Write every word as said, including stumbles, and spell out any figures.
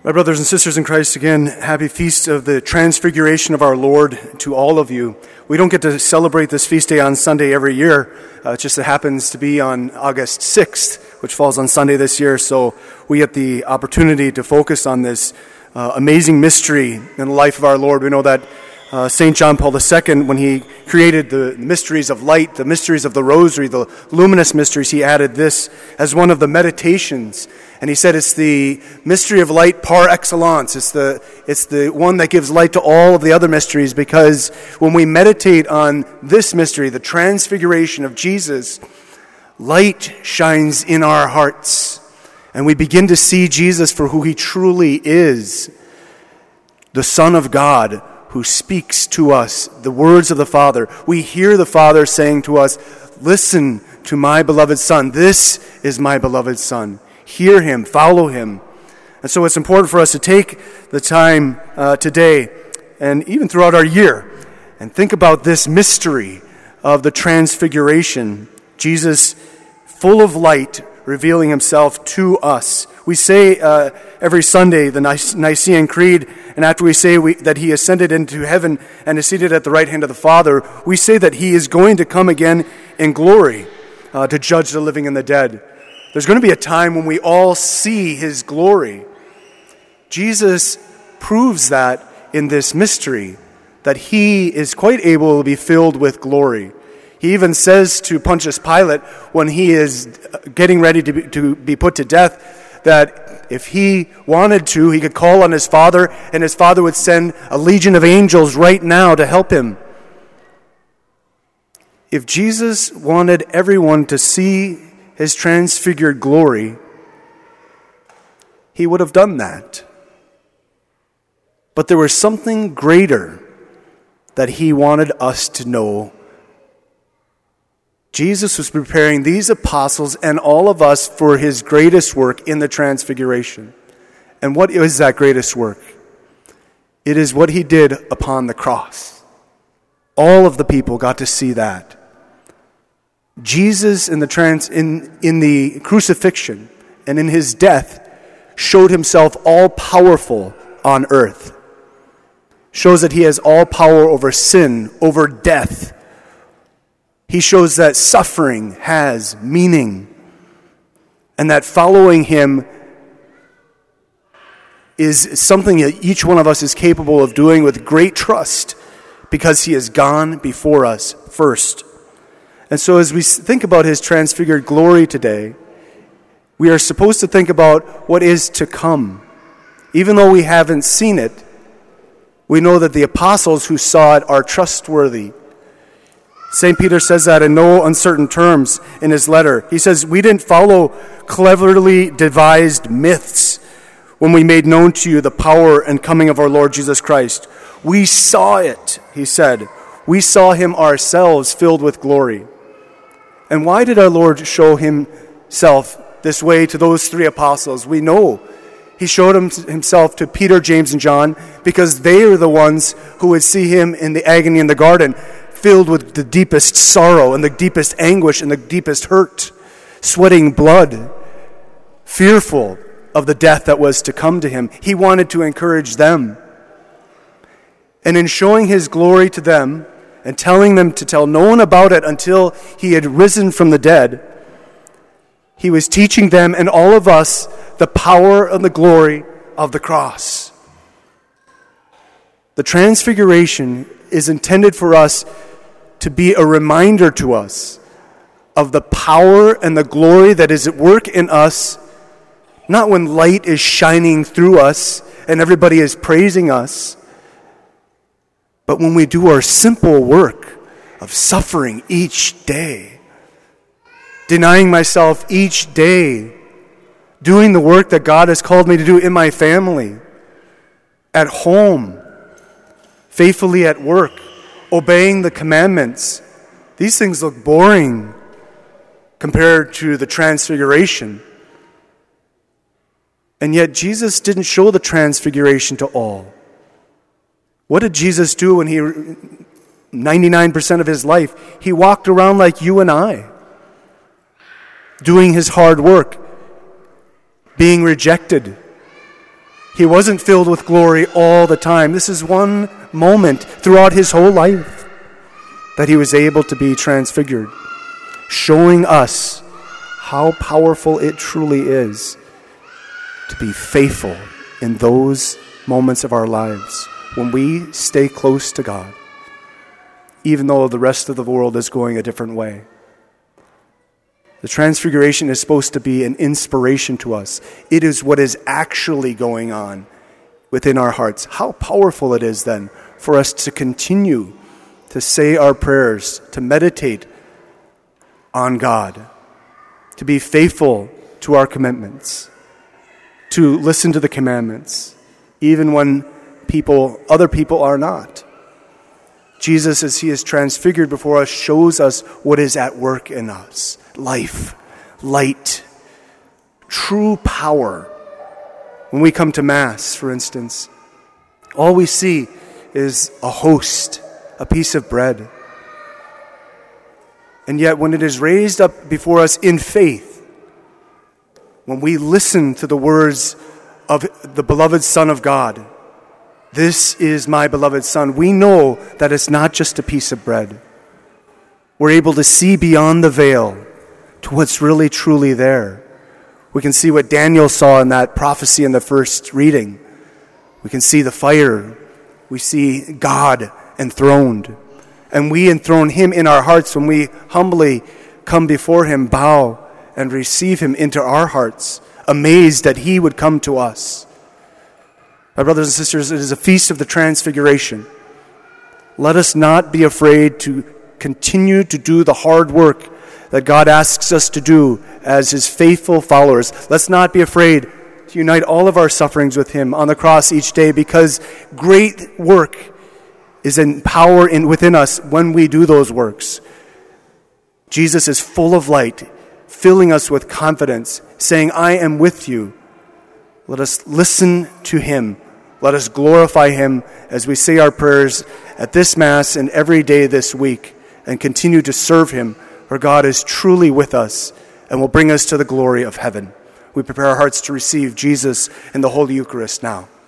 My brothers and sisters in Christ, again, happy feast of the Transfiguration of our Lord to all of you. We don't get to celebrate this feast day on Sunday every year. Uh, it just happens to be on August sixth, which falls on Sunday this year, so we get the opportunity to focus on this uh, amazing mystery in the life of our Lord. We know that uh, Saint John Paul the Second, when he created the mysteries of light, the mysteries of the rosary, the luminous mysteries, he added this as one of the meditations. And he said it's the mystery of light par excellence. It's the, it's the one that gives light to all of the other mysteries, because when we meditate on this mystery, the transfiguration of Jesus, light shines in our hearts. And we begin to see Jesus for who he truly is, the Son of God who speaks to us the words of the Father. We hear the Father saying to us, "Listen to my beloved Son. This is my beloved Son. Hear him, follow him." And so it's important for us to take the time uh, today and even throughout our year and think about this mystery of the Transfiguration. Jesus, full of light, revealing himself to us. We say uh, every Sunday the Nice- Nicene Creed, and after we say we, that he ascended into heaven and is seated at the right hand of the Father, we say that he is going to come again in glory uh, to judge the living and the dead. There's going to be a time when we all see his glory. Jesus proves that in this mystery, that he is quite able to be filled with glory. He even says to Pontius Pilate, when he is getting ready to be, to be put to death, that if he wanted to, he could call on his Father, and his Father would send a legion of angels right now to help him. If Jesus wanted everyone to see his transfigured glory, he would have done that. But there was something greater that he wanted us to know. Jesus was preparing these apostles and all of us for his greatest work in the Transfiguration. And what is that greatest work? It is what he did upon the cross. All of the people got to see that. Jesus in the trans in, in the crucifixion and in his death showed himself all powerful on earth. Shows that he has all power over sin, over death. He shows that suffering has meaning, and that following him is something that each one of us is capable of doing with great trust, because he has gone before us first. And so as we think about his transfigured glory today, we are supposed to think about what is to come. Even though we haven't seen it, we know that the apostles who saw it are trustworthy. Saint Peter says that in no uncertain terms in his letter. He says, "We didn't follow cleverly devised myths when we made known to you the power and coming of our Lord Jesus Christ. We saw it," he said. "We saw him ourselves filled with glory." And why did our Lord show himself this way to those three apostles? We know he showed himself to Peter, James, and John because they are the ones who would see him in the agony in the garden, filled with the deepest sorrow and the deepest anguish and the deepest hurt, sweating blood, fearful of the death that was to come to him. He wanted to encourage them. And in showing his glory to them and telling them to tell no one about it until he had risen from the dead, he was teaching them and all of us the power and the glory of the cross. The Transfiguration is intended for us to be a reminder to us of the power and the glory that is at work in us, not when light is shining through us and everybody is praising us, but when we do our simple work of suffering each day, denying myself each day, doing the work that God has called me to do in my family, at home, faithfully at work, obeying the commandments. These things look boring compared to the Transfiguration. And yet Jesus didn't show the Transfiguration to all. What did Jesus do when he, ninety-nine percent of his life, he walked around like you and I, doing his hard work, being rejected, He wasn't filled with glory all the time. This is one moment throughout his whole life that he was able to be transfigured, showing us how powerful it truly is to be faithful in those moments of our lives when we stay close to God, even though the rest of the world is going a different way. The transfiguration is supposed to be an inspiration to us. It is what is actually going on within our hearts. How powerful it is then for us to continue to say our prayers, to meditate on God, to be faithful to our commitments, to listen to the commandments, even when people, other people are not. Jesus, as he is transfigured before us, shows us what is at work in us. Life, light, true power. When we come to Mass, for instance, all we see is a host, a piece of bread. And yet when it is raised up before us in faith, when we listen to the words of the beloved Son of God, "This is my beloved Son," we know that it's not just a piece of bread. We're able to see beyond the veil to what's really truly there. We can see what Daniel saw in that prophecy in the first reading. We can see the fire. We see God enthroned. And we enthrone him in our hearts when we humbly come before him, bow, and receive him into our hearts, amazed that he would come to us. My brothers and sisters, it is a feast of the Transfiguration. Let us not be afraid to continue to do the hard work that God asks us to do as his faithful followers. Let's not be afraid to unite all of our sufferings with him on the cross each day, because great work is in power in within us when we do those works. Jesus is full of light, filling us with confidence, saying, "I am with you." Let us listen to him. Let us glorify him as we say our prayers at this Mass and every day this week, and continue to serve him, for God is truly with us and will bring us to the glory of heaven. We prepare our hearts to receive Jesus in the Holy Eucharist now.